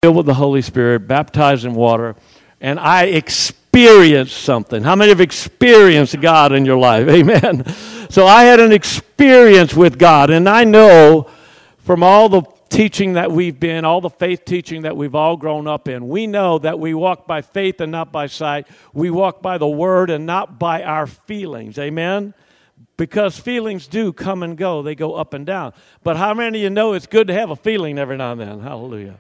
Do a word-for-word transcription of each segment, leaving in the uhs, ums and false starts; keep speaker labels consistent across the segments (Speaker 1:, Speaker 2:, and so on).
Speaker 1: filled with the Holy Spirit, baptized in water, and I experienced something. How many have experienced God in your life? Amen. So I had an experience with God, and I know from all the teaching that we've been, all the faith teaching that we've all grown up in, we know that we walk by faith and not by sight. We walk by the Word and not by our feelings. Amen? Because feelings do come and go. They go up and down. But how many of you know it's good to have a feeling every now and then? Hallelujah.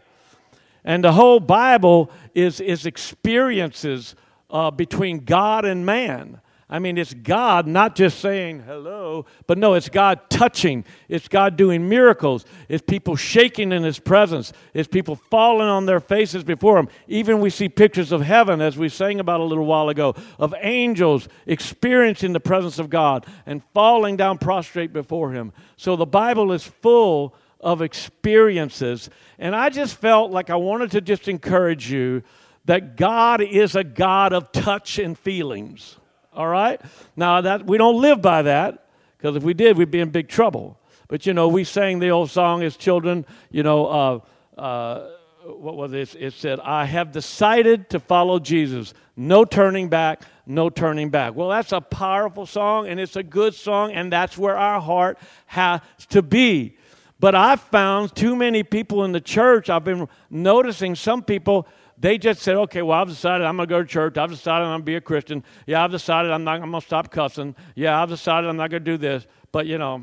Speaker 1: And the whole Bible is, is experiences uh, between God and man. I mean, it's God not just saying hello, but no, it's God touching. It's God doing miracles. It's people shaking in His presence. It's people falling on their faces before Him. Even we see pictures of heaven, as we sang about a little while ago, of angels experiencing the presence of God and falling down prostrate before Him. So the Bible is full of experiences. And I just felt like I wanted to just encourage you that God is a God of touch and feelings. All right? Now, that we don't live by that, because if we did, we'd be in big trouble. But, you know, we sang the old song as children, you know, uh, uh, what was it? It said, I have decided to follow Jesus. No turning back, no turning back. Well, that's a powerful song, and it's a good song, and that's where our heart has to be. But I've found too many people in the church, I've been noticing some people, they just said, okay, well, I've decided I'm going to go to church. I've decided I'm going to be a Christian. Yeah, I've decided I'm not I'm going to stop cussing. Yeah, I've decided I'm not going to do this. But, you know,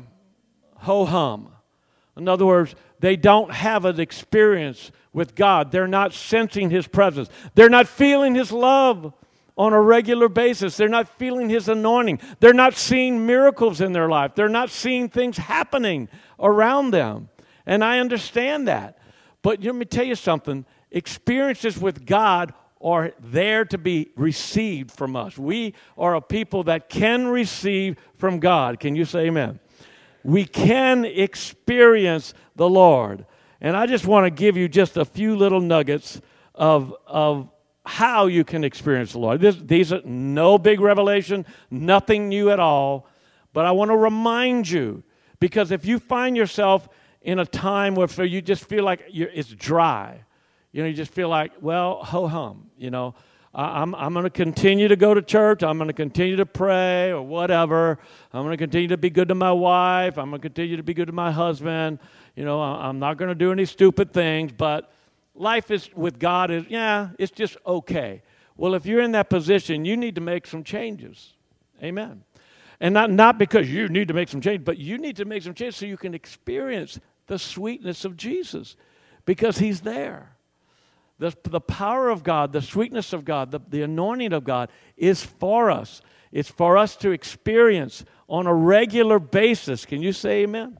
Speaker 1: ho-hum. In other words, they don't have an experience with God. They're not sensing His presence. They're not feeling His love on a regular basis. They're not feeling His anointing. They're not seeing miracles in their life. They're not seeing things happening around them. And I understand that. But let me tell you something. Experiences with God are there to be received from us. We are a people that can receive from God. Can you say amen? We can experience the Lord. And I just want to give you just a few little nuggets of, of how you can experience the Lord. This, these are no big revelation, nothing new at all. But I want to remind you, because if you find yourself in a time where you just feel like you're, it's dry, you know, you just feel like, well, ho-hum, you know. I'm, I'm going to continue to go to church. I'm going to continue to pray or whatever. I'm going to continue to be good to my wife. I'm going to continue to be good to my husband. You know, I'm not going to do any stupid things, but life is with God is, yeah, it's just okay. Well, if you're in that position, you need to make some changes. Amen. And not, not because you need to make some change, but you need to make some changes so you can experience the sweetness of Jesus because He's there. The, the power of God, the sweetness of God, the, the anointing of God is for us. It's for us to experience on a regular basis. Can you say amen?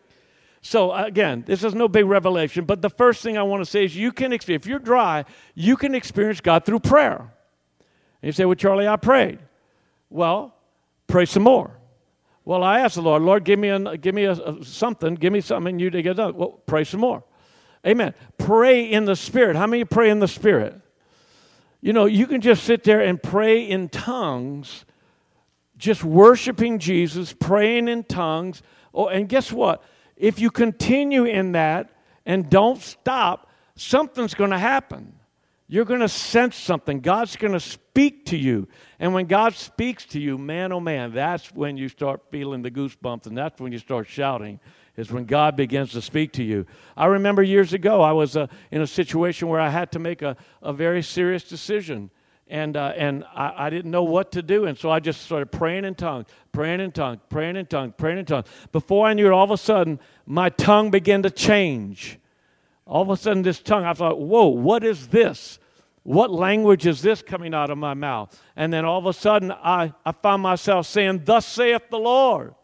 Speaker 1: So, again, this is no big revelation, but the first thing I want to say is you can experience, if you're dry, you can experience God through prayer. And you say, well, Charlie, I prayed. Well, pray some more. Well, I asked the Lord, Lord, give me, a, give me a, a, something, give me something you to get done. Well, pray some more. Amen. Pray in the Spirit. How many pray in the Spirit? You know, you can just sit there and pray in tongues, just worshiping Jesus, praying in tongues. Oh, and guess what? If you continue in that and don't stop, something's going to happen. You're going to sense something. God's going to speak to you. And when God speaks to you, man, oh man, that's when you start feeling the goosebumps, and that's when you start shouting. Is when God begins to speak to you. I remember years ago, I was uh, in a situation where I had to make a, a very serious decision, and uh, and I, I didn't know what to do, and so I just started praying in tongues, praying in tongues, praying in tongues, praying in tongues. Before I knew it, all of a sudden, my tongue began to change. All of a sudden, this tongue, I thought, whoa, what is this? What language is this coming out of my mouth? And then all of a sudden, I, I found myself saying, thus saith the Lord.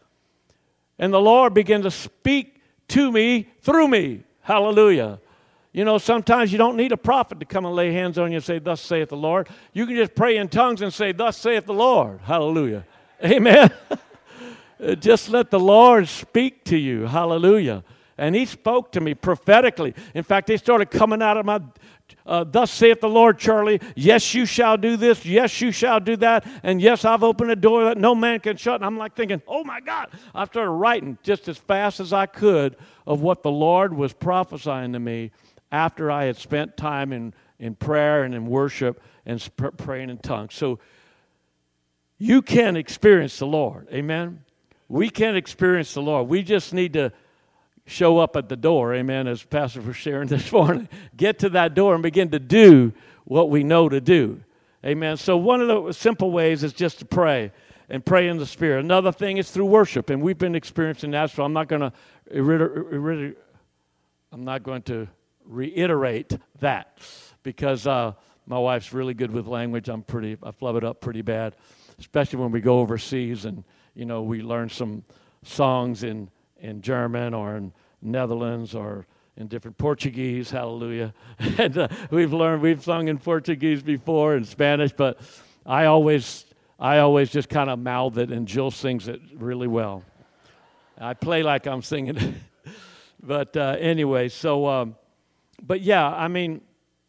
Speaker 1: And the Lord began to speak to me through me. Hallelujah. You know, sometimes you don't need a prophet to come and lay hands on you and say, thus saith the Lord. You can just pray in tongues and say, thus saith the Lord. Hallelujah. Amen. Just let the Lord speak to you. Hallelujah. And He spoke to me prophetically. In fact, they started coming out of my... Uh, thus saith the Lord, Charlie, yes, you shall do this, yes, you shall do that, and yes, I've opened a door that no man can shut. And I'm like thinking, oh my God. I started writing just as fast as I could of what the Lord was prophesying to me after I had spent time in, in prayer and in worship and sp- praying in tongues. So you can experience the Lord. Amen? We can experience the Lord. We just need to show up at the door, amen, as Pastor was sharing this morning. Get to that door and begin to do what we know to do. Amen. So one of the simple ways is just to pray and pray in the Spirit. Another thing is through worship, and we've been experiencing that, so I'm not going to I'm not going to reiterate that because uh, my wife's really good with language. I'm pretty, I flub it up pretty bad, especially when we go overseas and, you know, we learn some songs in, in German or in Netherlands or in different Portuguese, hallelujah. and uh, we've learned, we've sung in Portuguese before and Spanish, but I always, I always just kind of mouth it, and Jill sings it really well. I play like I'm singing it. But uh, anyway, so, um, but yeah, I mean,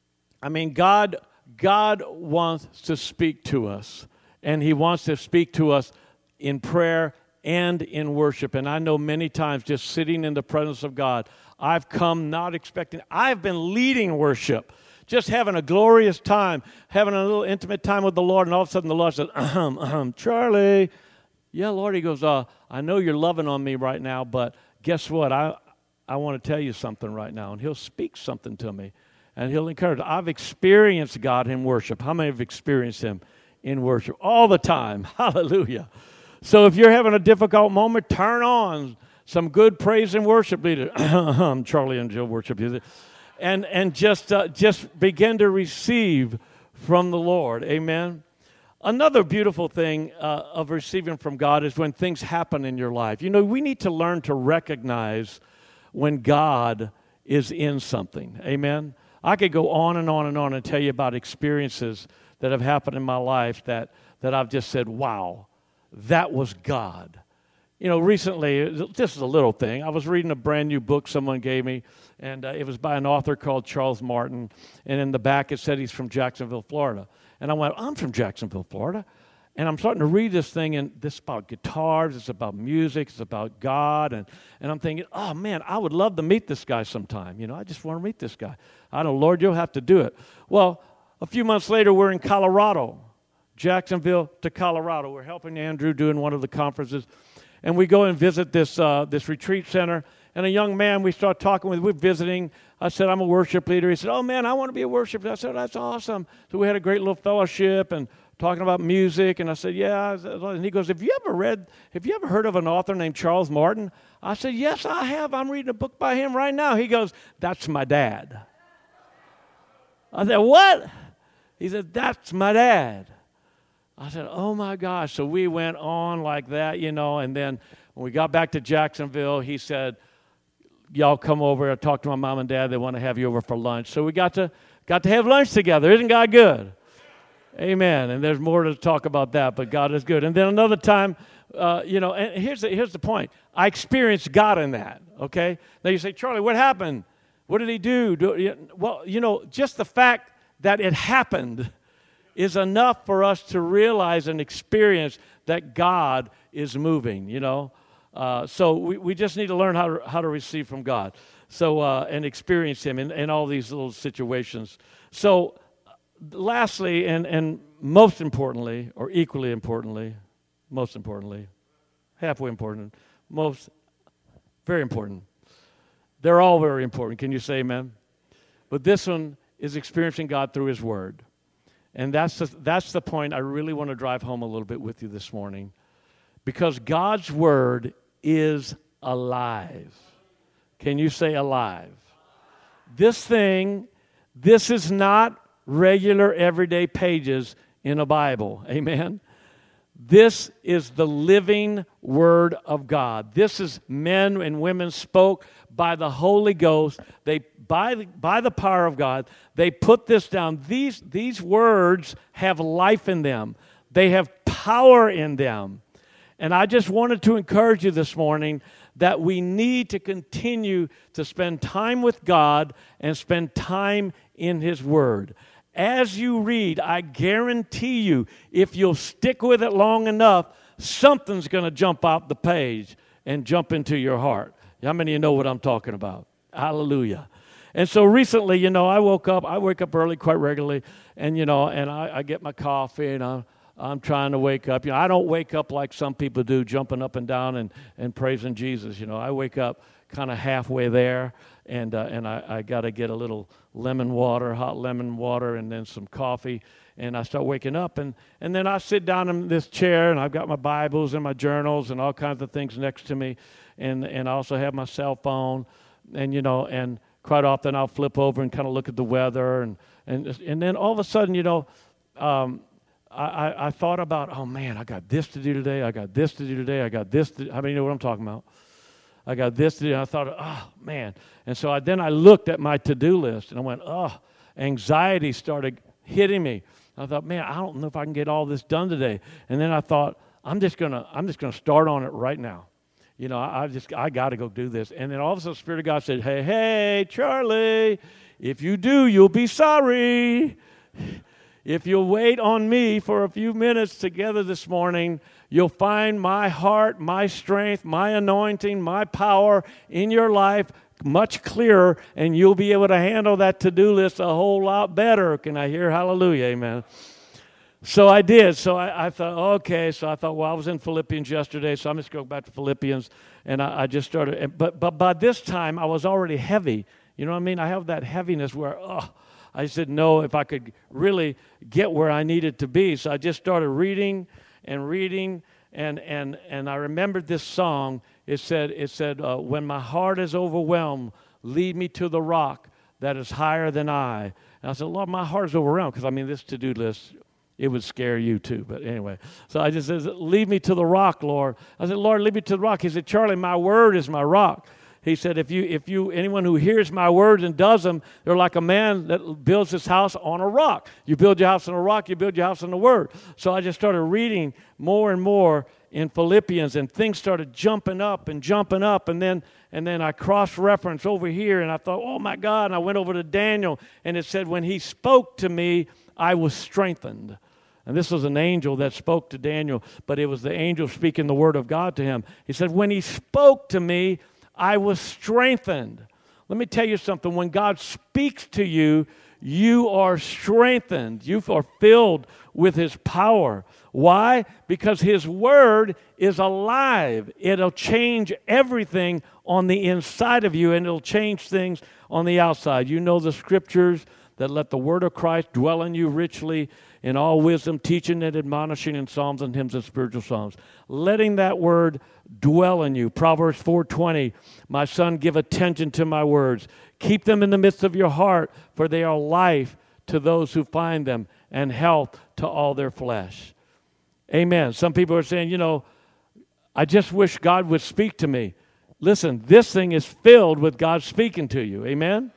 Speaker 1: I mean, God, God wants to speak to us, and He wants to speak to us in prayer and in worship. And I know many times just sitting in the presence of God, I've come not expecting, I've been leading worship, just having a glorious time, having a little intimate time with the Lord, and all of a sudden the Lord says, ahem, ahem, Charlie, yeah, Lord, He goes, uh, I know you're loving on me right now, but guess what, I I want to tell you something right now, and He'll speak something to me, and He'll encourage. I've experienced God in worship. How many have experienced Him in worship? All the time. Hallelujah. So if you're having a difficult moment, turn on some good praise and worship leader. Charlie and Jill worship music. And and just uh, just begin to receive from the Lord. Amen. Another beautiful thing uh, of receiving from God is when things happen in your life. You know, we need to learn to recognize when God is in something. Amen? I could go on and on and on and tell you about experiences that have happened in my life that, that I've just said, wow, that was God. You know, recently, this is a little thing. I was reading a brand new book someone gave me, and uh, it was by an author called Charles Martin, and in the back it said he's from Jacksonville, Florida. And I went, I'm from Jacksonville, Florida. And I'm starting to read this thing, and this is about guitars, it's about music, it's about God, and, and I'm thinking, oh, man, I would love to meet this guy sometime. You know, I just want to meet this guy. I know, Lord, you'll have to do it. Well, a few months later, we're in Colorado, Jacksonville to Colorado. We're helping Andrew doing one of the conferences, and we go and visit this uh, this retreat center, and a young man we start talking with, we're visiting. I said, I'm a worship leader. He said, oh, man, I want to be a worship leader. I said, that's awesome. So we had a great little fellowship, and talking about music, and I said, yeah. And he goes, have you ever read, have you ever heard of an author named Charles Martin? I said, yes, I have. I'm reading a book by him right now. He goes, that's my dad. I said, what? He said, that's my dad. I said, oh, my gosh. So we went on like that, you know, and then when we got back to Jacksonville, he said, y'all come over. I talked to my mom and dad. They want to have you over for lunch. So we got to got to have lunch together. Isn't God good? Amen. And there's more to talk about that, but God is good. And then another time, uh, you know, and here's the, here's the point. I experienced God in that, okay? Now you say, Charlie, what happened? What did He do? do well, you know, just the fact that it happened is enough for us to realize and experience that God is moving, you know? Uh, so we, we just need to learn how to, how to receive from God so uh, and experience Him in, in all these little situations. So lastly, and, and most importantly, or equally importantly, most importantly, halfway important, most, very important. They're all very important. Can you say amen? But this one is experiencing God through His Word. And that's the, that's the point I really want to drive home a little bit with you this morning. Because God's Word is alive. Can you say alive? This thing, this is not regular everyday pages in a Bible. Amen? This is the living Word of God. This is men and women spoke by the Holy Ghost. They by the, by the power of God, they put this down. These, these words have life in them. They have power in them. And I just wanted to encourage you this morning that we need to continue to spend time with God and spend time in His Word. As you read, I guarantee you, if you'll stick with it long enough, something's going to jump out the page and jump into your heart. How many of you know what I'm talking about? Hallelujah. And so recently, you know, I woke up, I wake up early quite regularly, and, you know, and I, I get my coffee, and I'm, I'm trying to wake up. You know, I don't wake up like some people do, jumping up and down and, and praising Jesus. You know, I wake up kind of halfway there, and uh, and I, I got to get a little lemon water, hot lemon water, and then some coffee, and I start waking up, and, and then I sit down in this chair, and I've got my Bibles and my journals and all kinds of things next to me, and, and I also have my cell phone, and, you know, and quite often I'll flip over and kind of look at the weather, and, and, and then all of a sudden, you know, um, I, I, I thought about, oh, man, I got this to do today, I got this to do today, I got this to do. How many know what I'm talking about? I got this to do, and I thought, oh, man. And so I, then I looked at my to-do list, and I went, oh, anxiety started hitting me. I thought, man, I don't know if I can get all this done today. And then I thought, I'm just gonna, I'm just gonna start on it right now. You know, I, I just, I got to go do this. And then all of a sudden, the Spirit of God said, hey, hey, Charlie, if you do, you'll be sorry. If you'll wait on me for a few minutes together this morning, you'll find my heart, my strength, my anointing, my power in your life much clearer, and you'll be able to handle that to-do list a whole lot better. Can I hear hallelujah? Amen. So I did. So I, I thought, okay. So I thought, well, I was in Philippians yesterday, so I'm just going back to Philippians, and I, I just started. But but by this time, I was already heavy. You know what I mean? I have that heaviness where, oh, I said, no, if I could really get where I needed to be. So I just started reading and reading, and and and I remembered this song. It said, it said, uh, when my heart is overwhelmed, lead me to the rock that is higher than I. And I said, Lord, my heart is overwhelmed, because, I mean, this to-do list, it would scare you too. But anyway, so I just said, lead me to the rock, Lord. I said, Lord, lead me to the rock. He said, Charlie, my word is my rock. He said, if you, if you, anyone who hears my words and does them, they're like a man that builds his house on a rock. You build your house on a rock, you build your house on the word. So I just started reading more and more in Philippians, and things started jumping up and jumping up, and then and then I cross-referenced over here, and I thought, oh my God, and I went over to Daniel, and it said, when he spoke to me, I was strengthened. And this was an angel that spoke to Daniel, but it was the angel speaking the word of God to him. He said, when he spoke to me, I was strengthened. Let me tell you something. When God speaks to you, you are strengthened. You are filled with His power. Why? Because His Word is alive. It'll change everything on the inside of you, and it'll change things on the outside. You know the scriptures that let the Word of Christ dwell in you richly in all wisdom, teaching and admonishing in psalms and hymns and spiritual songs. Letting that Word dwell in you. Proverbs four twenty, my son, give attention to my words. Keep them in the midst of your heart, for they are life to those who find them and health to all their flesh. Amen. Some people are saying, you know, I just wish God would speak to me. Listen, this thing is filled with God speaking to you. Amen?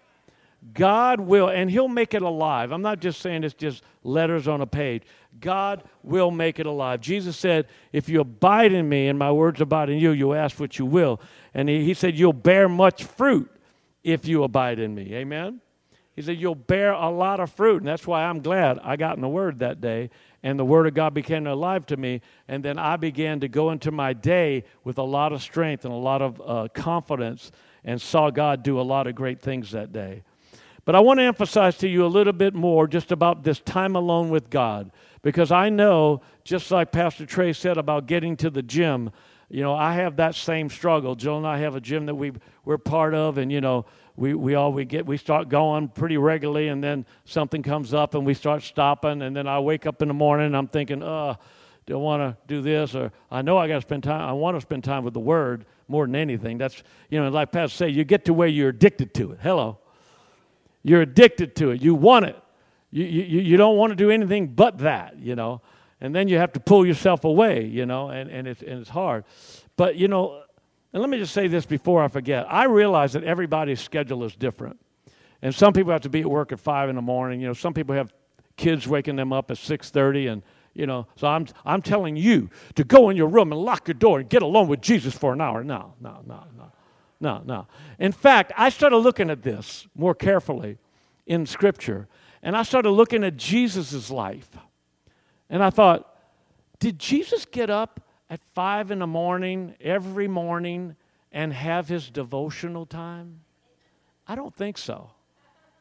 Speaker 1: God will, and He'll make it alive. I'm not just saying it's just letters on a page. God will make it alive. Jesus said, if you abide in me and my words abide in you, you'll ask what you will. And He, he said, you'll bear much fruit if you abide in me. Amen? He said, you'll bear a lot of fruit. And that's why I'm glad I got in the Word that day, and the Word of God became alive to me. And then I began to go into my day with a lot of strength and a lot of uh, confidence, and saw God do a lot of great things that day. But I want to emphasize to you a little bit more just about this time alone with God, because I know, just like Pastor Trey said about getting to the gym, you know, I have that same struggle. Jill and I have a gym that we, we're part of, and, you know, we, we all we get we start going pretty regularly, and then something comes up and we start stopping, and then I wake up in the morning and I'm thinking, uh, do I want to do this? Or I know I got to spend time, I want to spend time with the Word more than anything. That's, you know, like Pastor say, you get to where you're addicted to it. Hello. You're addicted to it. You want it. You, you, you don't want to do anything but that, you know. And then you have to pull yourself away, you know, and, and, it's, and it's hard. But, you know, and let me just say this before I forget. I realize that everybody's schedule is different. And some people have to be at work at five in the morning. You know, some people have kids waking them up at six thirty. And, you know, so I'm, I'm telling you to go in your room and lock your door and get alone with Jesus for an hour. No, no, no, no. No, no. In fact, I started looking at this more carefully in Scripture, and I started looking at Jesus' life. And I thought, did Jesus get up at five in the morning every morning and have His devotional time? I don't think so.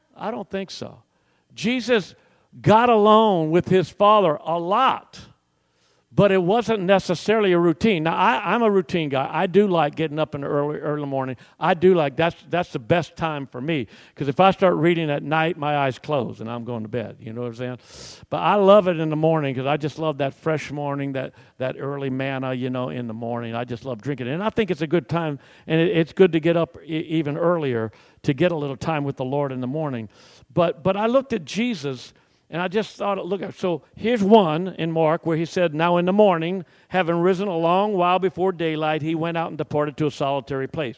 Speaker 1: I don't think so. Jesus got alone with his Father a lot, but it wasn't necessarily a routine. Now, I, I'm a routine guy. I do like getting up in the early, early morning. I do like, that's that's the best time for me, because if I start reading at night, my eyes close, and I'm going to bed. You know what I'm saying? But I love it in the morning, because I just love that fresh morning, that, that early manna, you know, in the morning. I just love drinking it. And I think it's a good time, and it, it's good to get up e- even earlier to get a little time with the Lord in the morning. But But I looked at Jesus, and I just thought, look, so here's one in Mark where he said, now in the morning, having risen a long while before daylight, he went out and departed to a solitary place.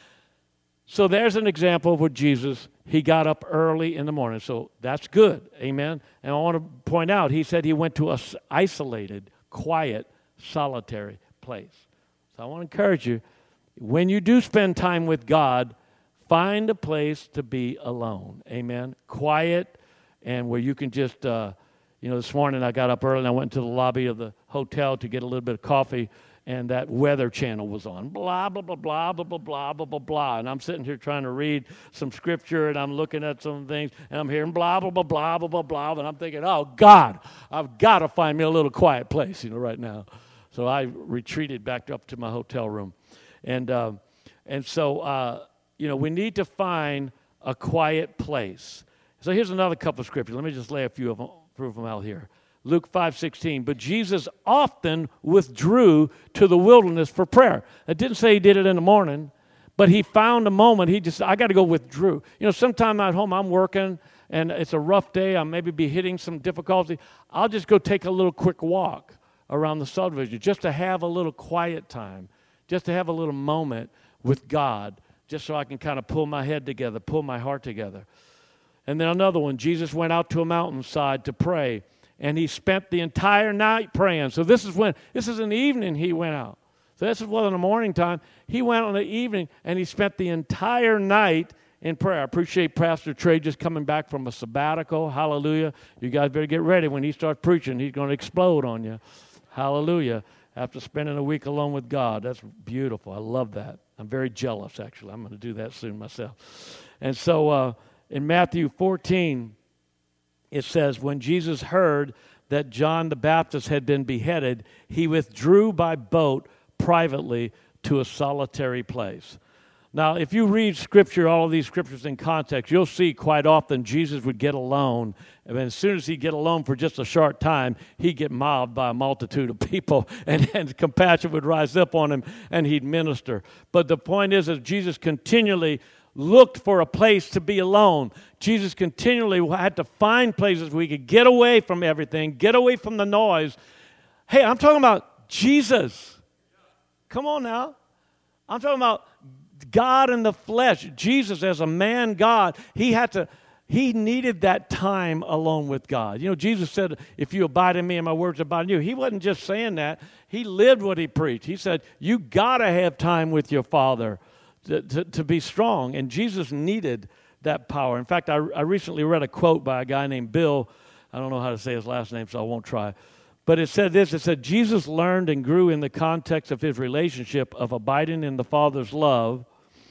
Speaker 1: So there's an example of what Jesus, he got up early in the morning. So that's good, amen? And I want to point out, he said he went to an isolated, quiet, solitary place. So I want to encourage you, when you do spend time with God, find a place to be alone, amen? Quiet, and where you can just, uh, you know, this morning I got up early and I went to the lobby of the hotel to get a little bit of coffee, and that weather channel was on. Blah, blah, blah, blah, blah, blah, blah, blah, blah, blah. And I'm sitting here trying to read some scripture, and I'm looking at some things, and I'm hearing blah, blah, blah, blah, blah, blah, blah, and I'm thinking, oh, God, I've got to find me a little quiet place, you know, right now. So I retreated back up to my hotel room. And, uh, and so, uh, you know, we need to find a quiet place. So here's another couple of scriptures. Let me just lay a few of them, few of them out here. Luke five sixteen, but Jesus often withdrew to the wilderness for prayer. It didn't say he did it in the morning, but he found a moment. He just, I got to go withdrew. You know, sometime at home I'm working, and it's a rough day. I maybe be hitting some difficulty. I'll just go take a little quick walk around the subdivision just to have a little quiet time, just to have a little moment with God, just so I can kind of pull my head together, pull my heart together. And then another one, Jesus went out to a mountainside to pray, and he spent the entire night praying. So this is when, this is in the evening he went out. So this wasn't the morning time. He went on the evening, and he spent the entire night in prayer. I appreciate Pastor Trey just coming back from a sabbatical. Hallelujah. You guys better get ready. When he starts preaching, he's going to explode on you. Hallelujah. After spending a week alone with God. That's beautiful. I love that. I'm very jealous, actually. I'm going to do that soon myself. And so uh, in Matthew fourteen, it says, when Jesus heard that John the Baptist had been beheaded, he withdrew by boat privately to a solitary place. Now, if you read Scripture, all of these Scriptures in context, you'll see quite often Jesus would get alone. And as soon as he'd get alone for just a short time, he'd get mobbed by a multitude of people, and, and compassion would rise up on him, and he'd minister. But the point is that Jesus continually looked for a place to be alone. Jesus continually had to find places where he could get away from everything, get away from the noise. Hey, I'm talking about Jesus. Come on now. I'm talking about God in the flesh. Jesus as a man God, he had to, he needed that time alone with God. You know, Jesus said, if you abide in me and my words abide in you. He wasn't just saying that. He lived what he preached. He said, you got to have time with your Father to, to, to be strong. And Jesus needed that power. In fact, I, I recently read a quote by a guy named Bill. I don't know how to say his last name, so I won't try. But it said this, it said, Jesus learned and grew in the context of his relationship of abiding in the Father's love.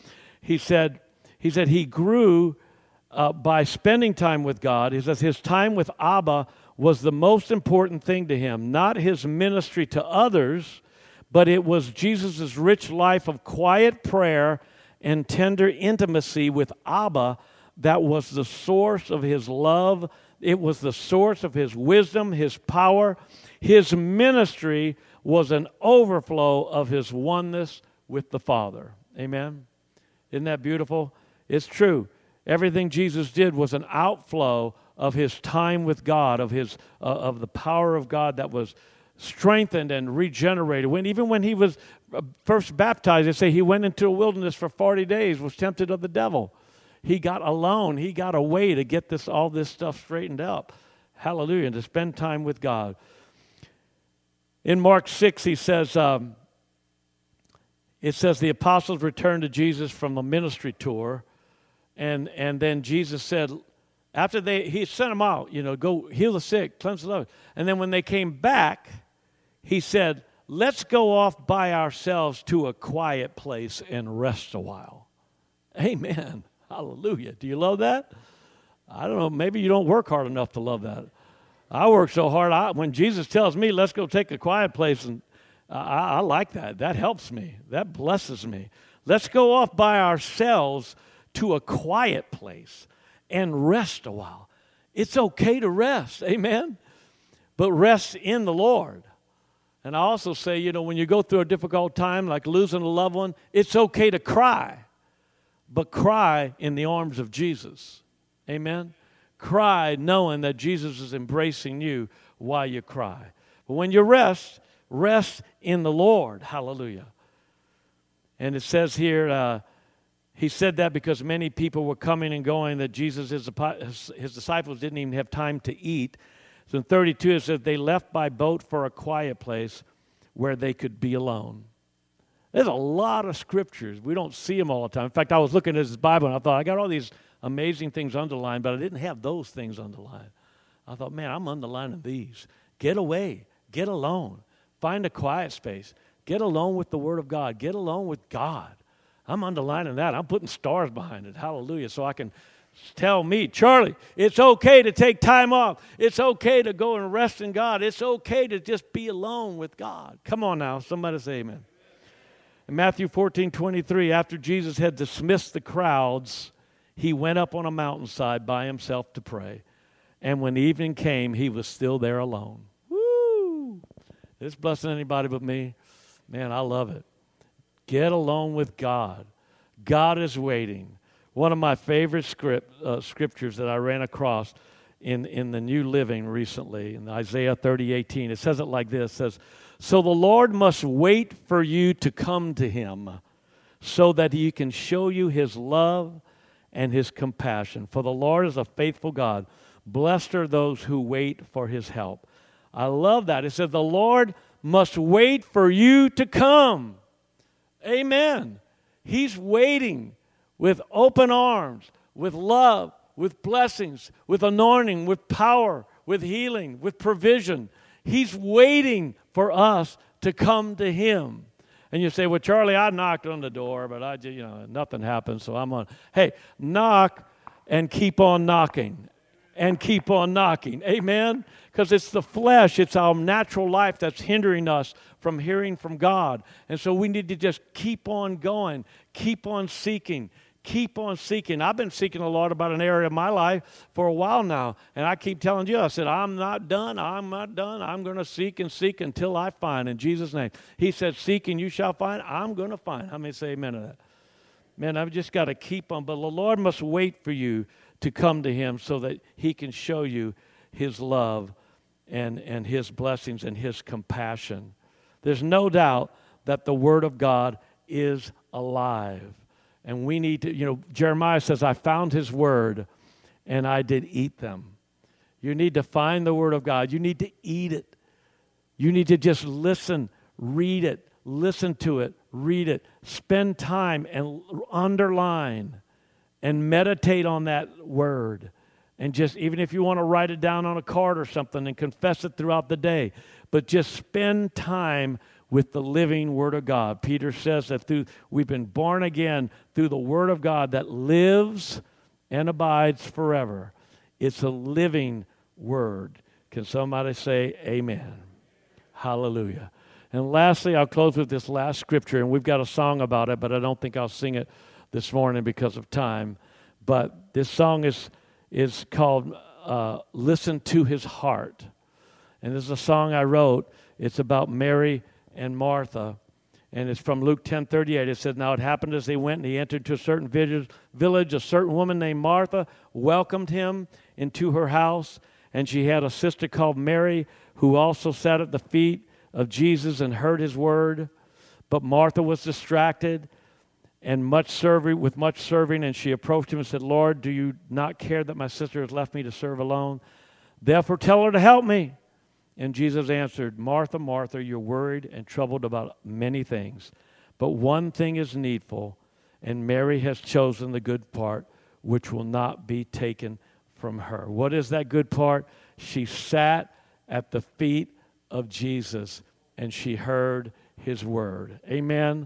Speaker 1: He said, he said he grew uh, by spending time with God. He says his time with Abba was the most important thing to him, not his ministry to others, but it was Jesus' rich life of quiet prayer and tender intimacy with Abba that was the source of his love. It was the source of his wisdom, his power. His ministry was an overflow of his oneness with the Father. Amen? Isn't that beautiful? It's true. Everything Jesus did was an outflow of his time with God, of his uh, of the power of God that was strengthened and regenerated. When even when he was first baptized, they say he went into a wilderness for forty days, was tempted of the devil. He got alone. He got away to get this all this stuff straightened up. Hallelujah. And to spend time with God. In Mark six, he says, um, it says the apostles returned to Jesus from a ministry tour, and and then Jesus said, after they, he sent them out, you know, go heal the sick, cleanse the lepers. And then when they came back, he said, let's go off by ourselves to a quiet place and rest a while. Amen. Hallelujah. Do you love that? I don't know, maybe you don't work hard enough to love that. I work so hard. I, when Jesus tells me, let's go take a quiet place, and I, I like that. That helps me. That blesses me. Let's go off by ourselves to a quiet place and rest a while. It's okay to rest, amen? But rest in the Lord. And I also say, you know, when you go through a difficult time, like losing a loved one, it's okay to cry, but cry in the arms of Jesus, amen? Cry knowing that Jesus is embracing you while you cry. But when you rest, rest in the Lord, hallelujah. And it says here, uh, he said that because many people were coming and going, that Jesus, his, his disciples didn't even have time to eat. So in thirty-two, it says they left by boat for a quiet place where they could be alone. There's a lot of scriptures. We don't see them all the time. In fact, I was looking at this Bible, and I thought, I got all these amazing things underlined, but I didn't have those things underlined. I thought, man, I'm underlining these. Get away. Get alone. Find a quiet space. Get alone with the Word of God. Get alone with God. I'm underlining that. I'm putting stars behind it. Hallelujah. So I can tell me, Charlie, it's okay to take time off. It's okay to go and rest in God. It's okay to just be alone with God. Come on now. Somebody say amen. In Matthew fourteen twenty-three, after Jesus had dismissed the crowds, he went up on a mountainside by himself to pray. And when evening came, he was still there alone. Woo! Is this blessing anybody but me? Man, I love it. Get alone with God. God is waiting. One of my favorite script, uh, scriptures that I ran across in, in the New Living recently, in Isaiah thirty eighteen, it says it like this. It says, so the Lord must wait for you to come to him so that he can show you his love and his compassion. For the Lord is a faithful God. Blessed are those who wait for his help. I love that. It said the Lord must wait for you to come. Amen. He's waiting with open arms, with love, with blessings, with anointing, with power, with healing, with provision. He's waiting for us to come to him. And you say, well, Charlie, I knocked on the door, but I just, you know, nothing happened, so I'm on. Hey, knock and keep on knocking and keep on knocking. Amen? Because it's the flesh, it's our natural life that's hindering us from hearing from God. And so we need to just keep on going, keep on seeking, keep on seeking. I've been seeking the Lord about an area of my life for a while now, and I keep telling you, I said, I'm not done, I'm not done. I'm going to seek and seek until I find, in Jesus' name. He said, seek and you shall find. I'm going to find. How many say amen to that? Man, I've just got to keep on. But the Lord must wait for you to come to him so that he can show you his love and, and his blessings and his compassion. There's no doubt that the Word of God is alive. And we need to, you know, Jeremiah says, I found his word and I did eat them. You need to find the Word of God. You need to eat it. You need to just listen, read it, listen to it, read it. Spend time and underline and meditate on that word. And just, even if you want to write it down on a card or something and confess it throughout the day, but just spend time with the living Word of God. Peter says that through we've been born again through the Word of God that lives and abides forever. It's a living Word. Can somebody say amen? Hallelujah. And lastly, I'll close with this last scripture, and we've got a song about it, but I don't think I'll sing it this morning because of time. But this song is, is called uh, Listen to His Heart. And this is a song I wrote. It's about Mary and Martha. And it's from Luke ten thirty-eight. It says, now it happened as they went, and he entered to a certain village. A certain woman named Martha welcomed him into her house. And she had a sister called Mary, who also sat at the feet of Jesus and heard his word. But Martha was distracted and much serving, with much serving, and she approached him and said, Lord, do you not care that my sister has left me to serve alone? Therefore tell her to help me. And Jesus answered, Martha, Martha, you're worried and troubled about many things, but one thing is needful, and Mary has chosen the good part, which will not be taken from her. What is that good part? She sat at the feet of Jesus, and she heard his word. Amen.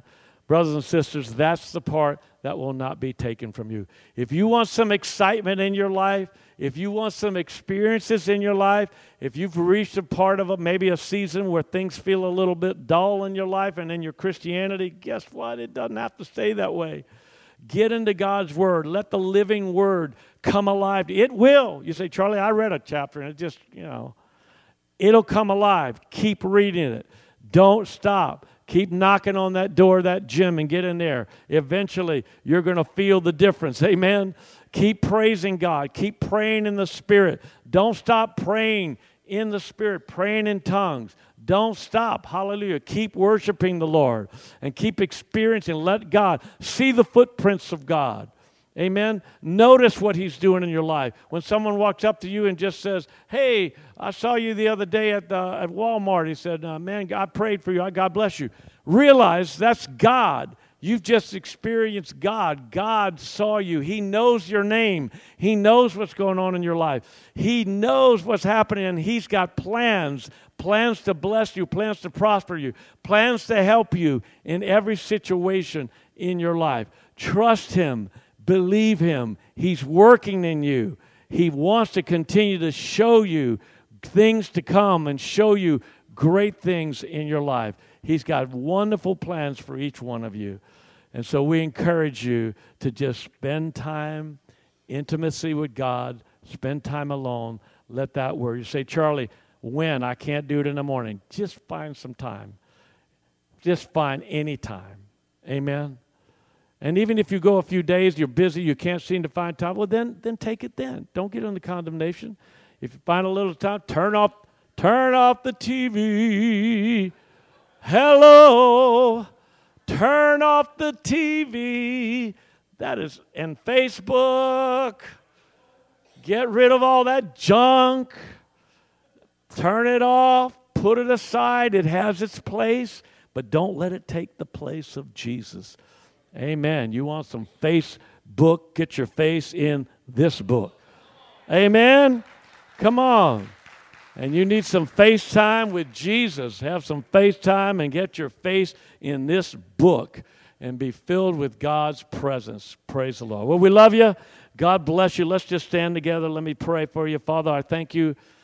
Speaker 1: Brothers and sisters, that's the part that will not be taken from you. If you want some excitement in your life, if you want some experiences in your life, if you've reached a part of a, maybe a season where things feel a little bit dull in your life and in your Christianity, guess what? It doesn't have to stay that way. Get into God's Word. Let the living Word come alive. It will. You say, Charlie, I read a chapter and it just, you know, it'll come alive. Keep reading it. Don't stop. Keep knocking on that door of that gym and get in there. Eventually, you're going to feel the difference. Amen? Keep praising God. Keep praying in the Spirit. Don't stop praying in the Spirit, praying in tongues. Don't stop. Hallelujah. Keep worshiping the Lord and keep experiencing. Let God see the footprints of God. Amen. Notice what He's doing in your life. When someone walks up to you and just says, hey, I saw you the other day at, the, at Walmart. He said, uh, man, I prayed for you. God bless you. Realize that's God. You've just experienced God. God saw you. He knows your name. He knows what's going on in your life. He knows what's happening, and He's got plans, plans to bless you, plans to prosper you, plans to help you in every situation in your life. Trust Him. Believe Him. He's working in you. He wants to continue to show you things to come and show you great things in your life. He's got wonderful plans for each one of you. And so we encourage you to just spend time, intimacy with God, spend time alone. Let that word. You say, Charlie, when? I can't do it in the morning. Just find some time. Just find any time. Amen? And even if you go a few days, you're busy, you can't seem to find time, well, then, then take it then. Don't get into condemnation. If you find a little time, turn off, turn off the T V. Hello. Turn off the T V. That is, and Facebook. Get rid of all that junk. Turn it off. Put it aside. It has its place, but don't let it take the place of Jesus. Amen. You want some Facebook? Get your face in this book. Amen. Come on. And you need some face time with Jesus. Have some face time and get your face in this book and be filled with God's presence. Praise the Lord. Well, we love you. God bless you. Let's just stand together. Let me pray for you. Father, I thank you